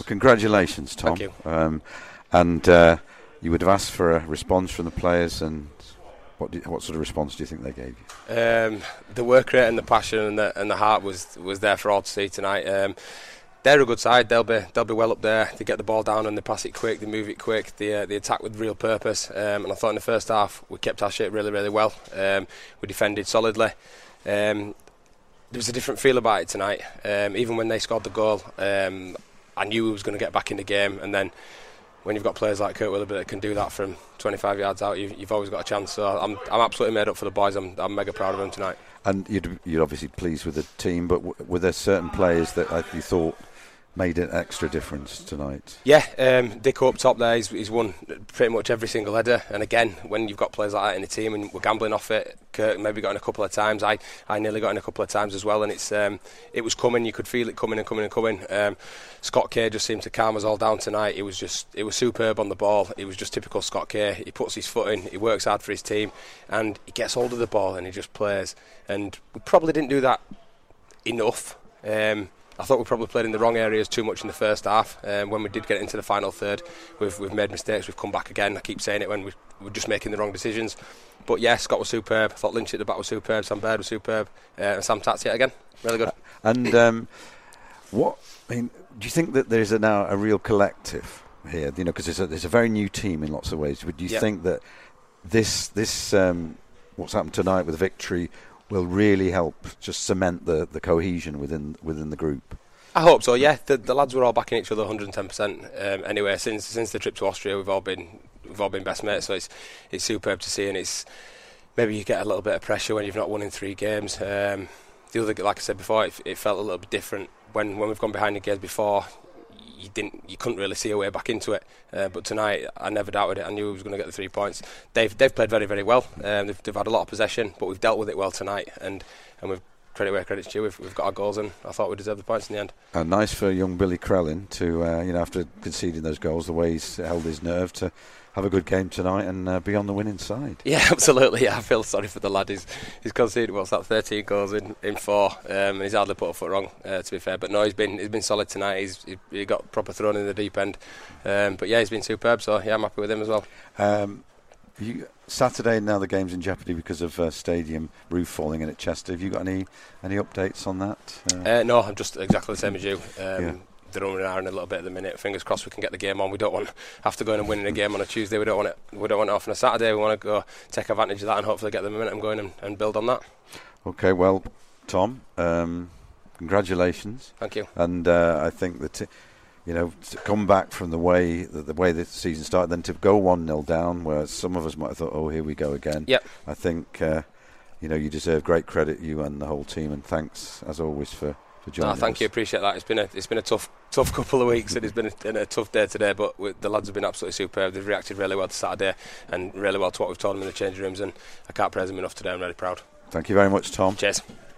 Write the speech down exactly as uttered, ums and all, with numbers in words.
congratulations, Tom. Thank you. Um, and uh, you would have asked for a response from the players, and what do, what sort of response do you think they gave you? Um, the work rate and the passion and the, and the heart was was there for all to see tonight. Um, they're a good side. They'll be they'll be well up there. They get the ball down and they pass it quick. They move it quick. They uh, they attack with real purpose. Um, and I thought in the first half we kept our shape really really well. Um, we defended solidly. Um, there was a different feel about it tonight. Um, even when they scored the goal, um, I knew we was going to get back in the game. And then when you've got players like Kurt Willoughby that can do that from twenty-five yards out, you've, you've always got a chance. So I'm I'm absolutely made up for the boys. I'm I'm mega proud of them tonight. And you'd, you're obviously pleased with the team, but w- were there certain players that uh, you thought made an extra difference tonight? Yeah, um, Dick up top there, he's, he's won pretty much every single header. And again, when you've got players like that in the team and we're gambling off it, Kurt maybe got in a couple of times. I, I nearly got in a couple of times as well, and it's um, it was coming. You could feel it coming and coming and coming. Um, Scott Kerr just seemed to calm us all down tonight. It was just it was superb on the ball. It was just typical Scott Kerr. He puts his foot in, he works hard for his team, and he gets hold of the ball and he just plays. And we probably didn't do that enough. Um, I thought we probably played in the wrong areas too much in the first half. Um, when we did get into the final third, we've we've made mistakes. We've come back again. I keep saying it when we, we're just making the wrong decisions. But yeah, Scott was superb. I thought Lynch at the back was superb. Sam Baird was superb. Uh, and Sam Tats yet again, really good. And um, what I mean, do you think that there is a, now a real collective here? You know, because it's a, it's a very new team in lots of ways. Would you yep. think that this this um, what's happened tonight with the victory will really help just cement the, the cohesion within within the group? I hope so, yeah. The, the lads were all backing each other one hundred ten percent. Um, anyway, since since the trip to Austria, we've all been we've all been best mates. So it's it's superb to see, and it's maybe you get a little bit of pressure when you've not won in three games. Um, the other, like I said before, it, it felt a little bit different when when we've gone behind the games before. You didn't, you couldn't really see a way back into it. Uh, but tonight, I never doubted it. I knew we was going to get the three points. They've they've played very very well. Um, they've, they've had a lot of possession, but we've dealt with it well tonight. And and we've credit where credit's due. We've, we've got our goals, and I thought we deserved the points in the end. And nice for young Billy Crellin to, uh, you know, after conceding those goals, the way he's held his nerve to have a good game tonight and uh, be on the winning side. Yeah, absolutely. Yeah, I feel sorry for the lad. He's, he's conceded what's that, thirteen goals in, in four, um, and he's hardly put a foot wrong. Uh, to be fair, but no, he's been he's been solid tonight. He's he, he got proper thrown in the deep end. Um, but yeah, he's been superb. So yeah, I'm happy with him as well. Um, You, Saturday now the game's in jeopardy because of uh, stadium roof falling in at Chester. Have you got any any updates on that? Uh, uh, no, I'm just exactly the same as you. Um, yeah. They're running around a little bit at the minute. Fingers crossed we can get the game on. We don't want after going and winning a game on a Tuesday. We don't want it. We don't want it off on a Saturday. We want to go take advantage of that and hopefully get the momentum going and, and build on that. Okay, well, Tom, um, congratulations. Thank you. And uh, I think that. T- You know, to come back from the way the, the way the season started, then to go one nil down, where some of us might have thought, "Oh, here we go again." Yep. I think uh, you know you deserve great credit, you and the whole team, and thanks as always for, for joining no, thank us. you, appreciate that. It's been a it's been a tough tough couple of weeks, and it's been a, been a tough day today. But we, the lads have been absolutely superb. They've reacted really well to Saturday, and really well to what we've told them in the changing rooms. And I can't praise them enough today. I'm really proud. Thank you very much, Tom. Cheers.